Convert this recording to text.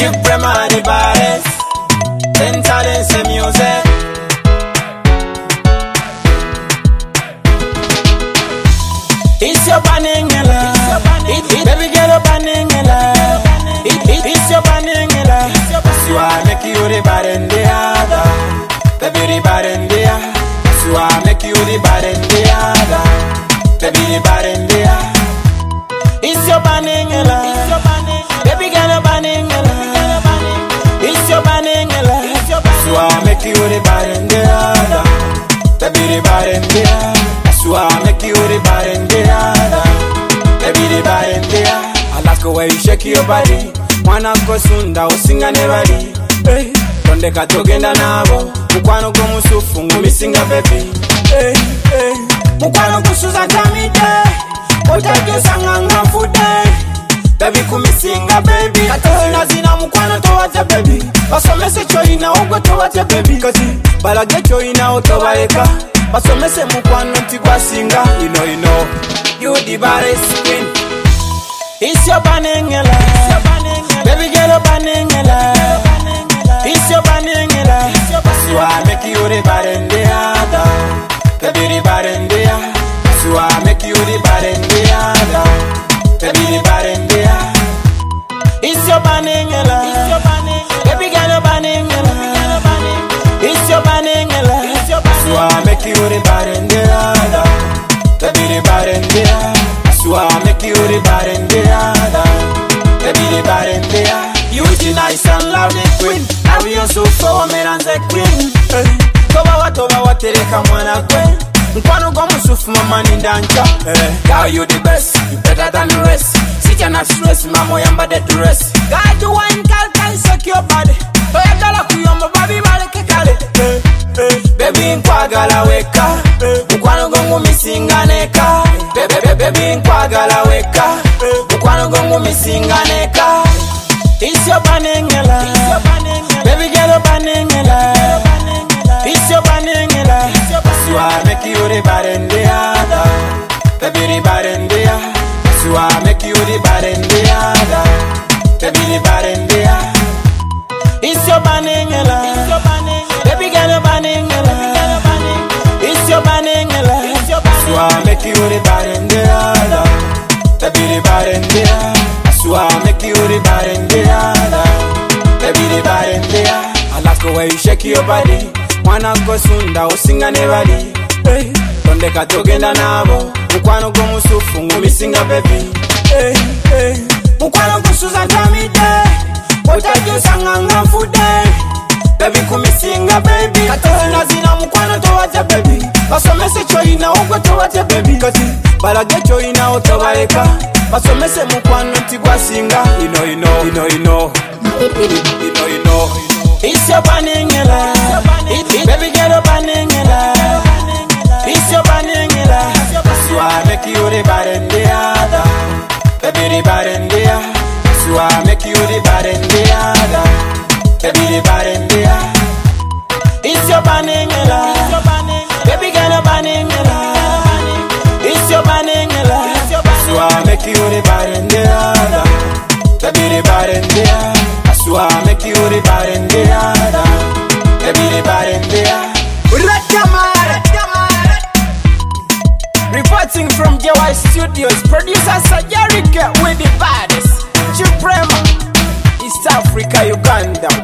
Chiprema the baddest. 10 talents in music. It's your baningela. Baby girl, your baningela. It's your baningela. So I make you the bad in the other. Baby the bad in the other. So I make you the bad in the other. Baby the bad in the other. It's your baningela. Baby girl, your baningela. It's your baningela. So I make you the bad in the other. Baby the bad in the other. So I make you the bad in the other. Baby the bad in the other. I like the way you shake your body. Mwana kosunda usinga nebali. Hey, donde katogenda nabo. Mukwano go musufu ngumisinga baby. Hey, hey, mukwano kusuza kamide. Otaje sanganga fude. Baby kumisinga baby. Katozina zina mukwano towaje baby. Basomese choina ogwe towaje baby. Kasi balage choina otobaleka. Basomese mukwano ntigwa singa. You know, you the baddest queen. It's your baningela. Baby girl, your baningela. It's your baningela. So I make you the bad in the other. Baby the bad in the other. So I make you the bad in the other. Baby the bad in the other. It's your baningela. Baby girl, your baningela. It's your baningela. So I make you the bad in the other. Baby the bad in the other. So I make you the bad in the other. Baby the bad in the other. You the nice and lovely queen. Now you so for me and the queen. Toba wa tereka mwana kwe. Mkwano go musufu mama ni dancha. Girl you the best, you better than the rest. Sit and not stress, mama yamba the dress. God you wine can suck your body. Oya gala kuyomba baby bale kekale. Baby nkwagala weka. Mkwano go ngumisinga neka. Baby nkwagala weka. Mkwano go ngumisinga neka. It's your baningela. Baby girl, your baningela. It's your baningela. So I make you the bad in the other. Baby the bad in the other. So I make you the bad in the other. Baby the bad in the other. It's your baningela. Baby girl, your baningela. It's your baningela. So I make you the bad in the other. Baby the bad in the other. So I make you the bad in the other. Baby the bad in the other. I like the way you shake your body. Mwana kosunda usinga nebali. Hey, donde katogenda nabo. Mukwano go musufu ngumisinga baby. Hey, hey, mukwano kusuza kamide. Otaje sanganga fude. Baby kumisinga baby. Katozina zina mukwano towaje baby. Basomese choina ogwe towaje baby. Kasi balage choina otobaleka. Basomese mukwano ntigwa singa. You know. It's your baningela. Baby girl, your baningela. It's your baningela. So I make you the bad in the other. Baby the bad in the other. So I make you the bad in the other. Baby the bad in the other. It's your baningela. Baby girl, your baningela. It's your baningela. So I make you the bad in the other. Baby the bad in the other. So I make you the bad in the other. Baby the bad in the other. Reporting from JY Studios. Producer Sajari with the baddest. Chiprema, East Africa, Uganda.